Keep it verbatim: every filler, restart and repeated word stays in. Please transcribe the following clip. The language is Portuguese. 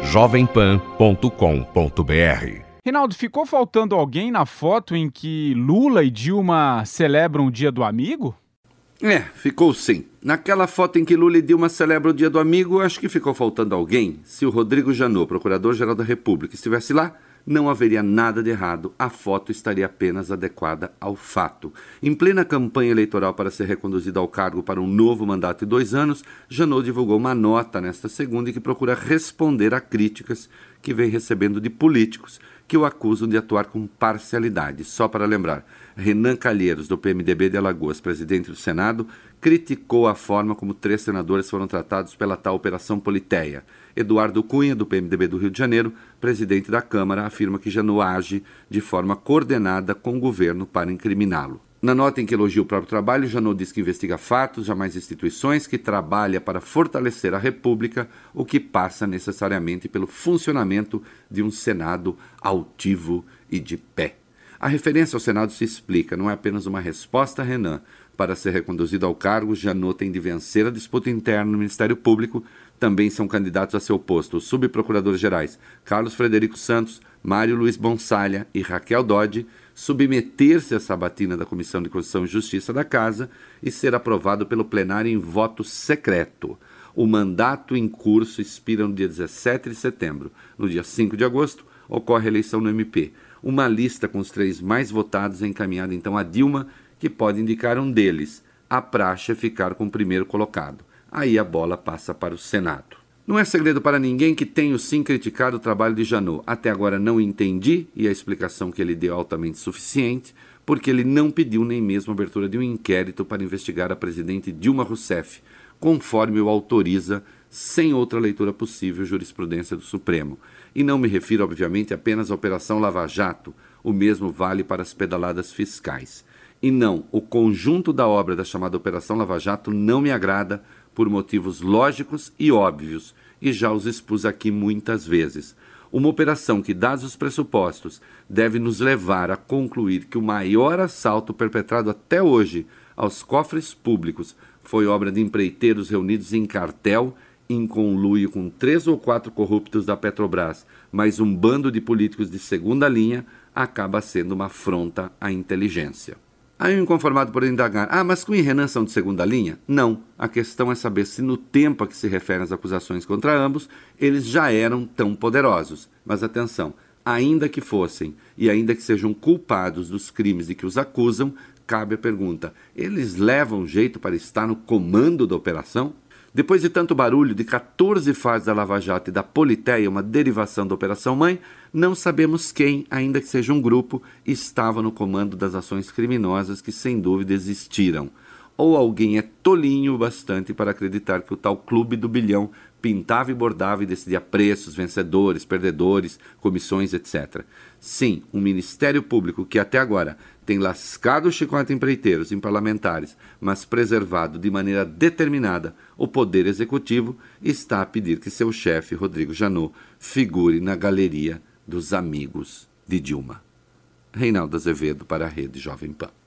jovem pan ponto com ponto br. Reinaldo, ficou faltando alguém na foto em que Lula e Dilma celebram o Dia do Amigo? É, ficou sim. Naquela foto em que Lula e Dilma celebram o Dia do Amigo, acho que ficou faltando alguém. Se o Rodrigo Janot, Procurador-Geral da República, estivesse lá, não haveria nada de errado. A foto estaria apenas adequada ao fato. Em plena campanha eleitoral para ser reconduzido ao cargo para um novo mandato de dois anos, Janot divulgou uma nota nesta segunda em que procura responder a críticas que vem recebendo de políticos que o acusam de atuar com parcialidade. Só para lembrar, Renan Calheiros, do P M D B de Alagoas, presidente do Senado, criticou a forma como três senadores foram tratados pela tal Operação Politeia. Eduardo Cunha, do P M D B do Rio de Janeiro, presidente da Câmara, afirma que Janot age de forma coordenada com o governo para incriminá-lo. Na nota em que elogia o próprio trabalho, Janot diz que investiga fatos, jamais instituições, que trabalha para fortalecer a República, o que passa necessariamente pelo funcionamento de um Senado altivo e de pé. A referência ao Senado se explica, não é apenas uma resposta a Renan. Para ser reconduzido ao cargo, Janot tem de vencer a disputa interna no Ministério Público. Também são candidatos a seu posto os subprocuradores-gerais Carlos Frederico Santos, Mário Luiz Bonsalha e Raquel Dodge, submeter-se à sabatina da Comissão de Constituição e Justiça da Casa e ser aprovado pelo plenário em voto secreto. O mandato em curso expira no dia dezessete de setembro. No dia cinco de agosto, ocorre a eleição no M P. Uma lista com os três mais votados é encaminhada então a Dilma, que pode indicar um deles. A praxe é ficar com o primeiro colocado. Aí a bola passa para o Senado. Não é segredo para ninguém que tenho sim criticado o trabalho de Janot. Até agora não entendi, e a explicação que ele deu é altamente suficiente, porque ele não pediu nem mesmo a abertura de um inquérito para investigar a presidente Dilma Rousseff, conforme o autoriza, sem outra leitura possível, jurisprudência do Supremo. E não me refiro, obviamente, apenas à Operação Lava Jato. O mesmo vale para as pedaladas fiscais. E não, o conjunto da obra da chamada Operação Lava Jato não me agrada por motivos lógicos e óbvios, e já os expus aqui muitas vezes. Uma operação que, dados os pressupostos, deve nos levar a concluir que o maior assalto perpetrado até hoje aos cofres públicos foi obra de empreiteiros reunidos em cartel, em conluio com três ou quatro corruptos da Petrobras, mas um bando de políticos de segunda linha, acaba sendo uma afronta à inteligência. Aí o inconformado por indagar, ah, mas Cunha e Renan são de segunda linha? Não, a questão é saber se no tempo a que se referem as acusações contra ambos, eles já eram tão poderosos. Mas atenção, ainda que fossem, e ainda que sejam culpados dos crimes de que os acusam, cabe a pergunta, eles levam jeito para estar no comando da operação? Depois de tanto barulho de quatorze fases da Lava Jato e da Politeia, uma derivação da Operação Mãe, não sabemos quem, ainda que seja um grupo, estava no comando das ações criminosas que sem dúvida existiram. Ou alguém é tolinho o bastante para acreditar que o tal clube do bilhão pintava e bordava e decidia preços, vencedores, perdedores, comissões, etcétera. Sim, um Ministério Público que até agora tem lascado o chicote empreiteiros, em parlamentares, mas preservado de maneira determinada o poder executivo, está a pedir que seu chefe, Rodrigo Janot, figure na galeria dos amigos de Dilma. Reinaldo Azevedo para a Rede Jovem Pan.